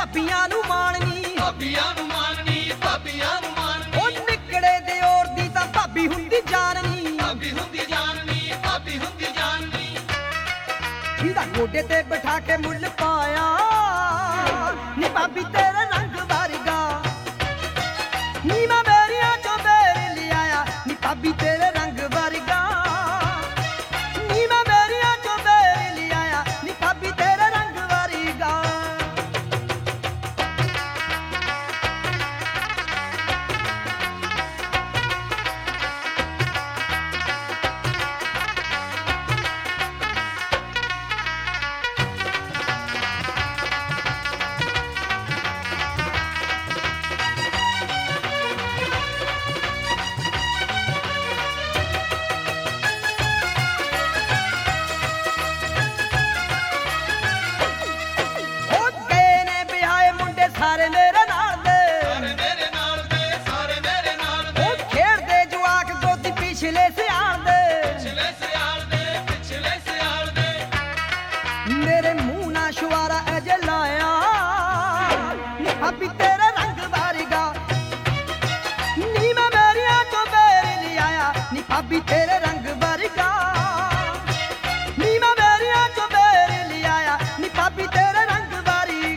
ਭਾਬੀਆਂ ਨੂੰ ਮਾਣਨੀ, ਭਾਬੀਆਂ ਨੂੰ ਮਾਣਨੀ, ਭਾਬੀਆਂ ਨੂੰ ਮਾਣਨੀ। ਉਹ ਨਿਕੜੇ ਦੇ ਔਰ ਦੀ ਤਾਂ ਭਾਬੀ ਹੁੰਦੀ ਜਾਣਨੀ, ਭਾਬੀ ਹੁੰਦੀ ਜਾਣਨੀ, ਭਾਬੀ ਹੁੰਦੀ ਜਾਣਨੀ। ਜਿਹਦਾ ਗੋਡੇ ਤੇ ਬਿਠਾ ਕੇ ਮੁੱਲ ਪਾਇਆ ਨੀ ਭਾਬੀ ਤੇਰੇ ਰੰਗ ਵਰਗਾ, ਨੀ ਮੈਂ ਮੇਰੀਆਂ ਚੋਂ ਬੇਰ ਲਿਆਇਆ ਨੀ ਭਾਬੀ ਤੇਰੇ ਰੰਗ ਵਰਗਾ, ਨੀ ਮੈਂ ਮੇਰੀਆਂ ਚੋਂ ਬੇਰ ਲਿਆਇਆ ਨੀ ਭਾਬੀ ਤੇਰੇ ਰੰਗ ਵਰਗਾ। ਸਾਰੇ ਮੇਰੇ ਨਾਲ ਦੇ, ਸਾਰੇ ਮੇਰੇ ਨਾਲ ਦੇ, ਸਾਰੇ ਮੇਰੇ ਨਾਲ ਦੇ। ਉਹ ਖੇਡਦੇ ਜਵਾਕ ਗੋਦੀ ਪਿਛਲੇ ਸਿਆਲ ਦੇ, ਪਿਛਲੇ ਸਿਆਲ ਦੇ, ਪਿਛਲੇ ਸਿਆਲ ਦੇ। ਮੇਰੇ ਮੂੰਹ ਨਾਲ ਸ਼ਵਾਰਾ ਅਜੇ ਲਾਇਆ ਨੀ ਭਾਬੀ ਤੇਰੇ ਰੰਗ ਵਰਗਾ, ਨੀ ਮੈਂ ਮੇਰੀਆਂ ਚੋਂ ਬੇਰ ਲਿਆਇਆ ਨੀ ਭਾਬੀ ਤੇਰੇ ਰੰਗ ਵਰਗਾ, ਨੀ ਮੈਂ ਮੇਰੀਆਂ ਚੋਂ ਬੇਰ ਲਿਆਇਆ ਨੀ ਭਾਬੀ ਤੇਰੇ ਰੰਗ ਵਰਗਾ।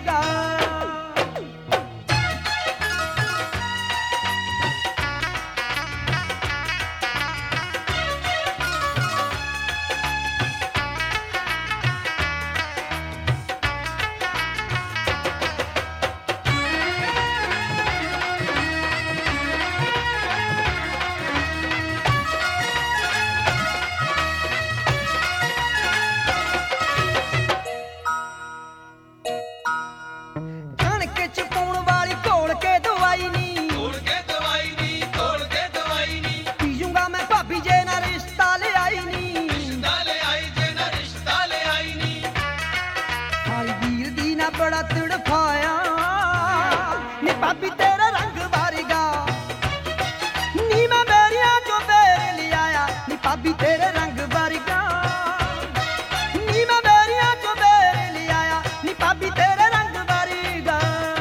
ਬੜਾ ਤੜਫਾਇਆ ਨੀ ਭਾਬੀ ਤੇਰੇ ਰੰਗ ਵਰਗਾ, ਨੀ ਮੈਂ ਮੇਰੀਆਂ ਚੋਂ ਬੇਰ ਲਿਆਇਆ ਨੀ ਭਾਬੀ ਤੇਰੇ ਰੰਗ ਵਰਗਾ, ਨੀ ਮੈਂ ਮੇਰੀਆਂ ਚੋਂ ਬੇਰ ਲਿਆਇਆ ਨੀ ਭਾਬੀ ਤੇਰੇ ਰੰਗ ਵਰਗਾ।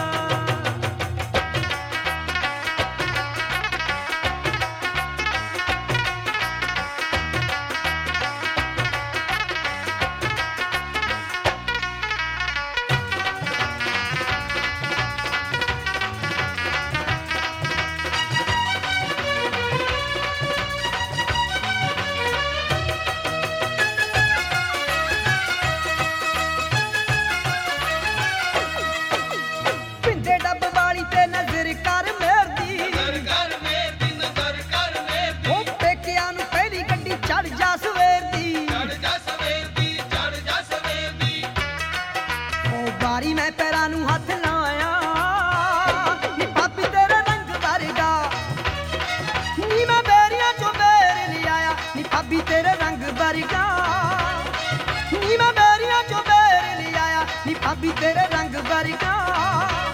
ਵਾਰੀ ਮੈਂ ਪੈਰਾਂ ਨੂੰ ਹੱਥ ਲਾਇਆ ਨੀ ਭਾਬੀ ਤੇਰੇ ਰੰਗ ਵਰਗਾ, ਨੀ ਮੈਂ ਬੇਰੀਆਂ ਚੋਂ ਬੇਰ ਲਿਆਇਆ ਨੀ ਭਾਬੀ ਤੇਰੇ ਰੰਗ ਵਰਗਾ, ਨੀ ਮੈਂ ਬੇਰੀਆਂ ਚੋਂ ਬੇਰ ਲਿਆਇਆ ਨੀ ਭਾਬੀ ਤੇਰੇ ਰੰਗ ਵਰਗਾ।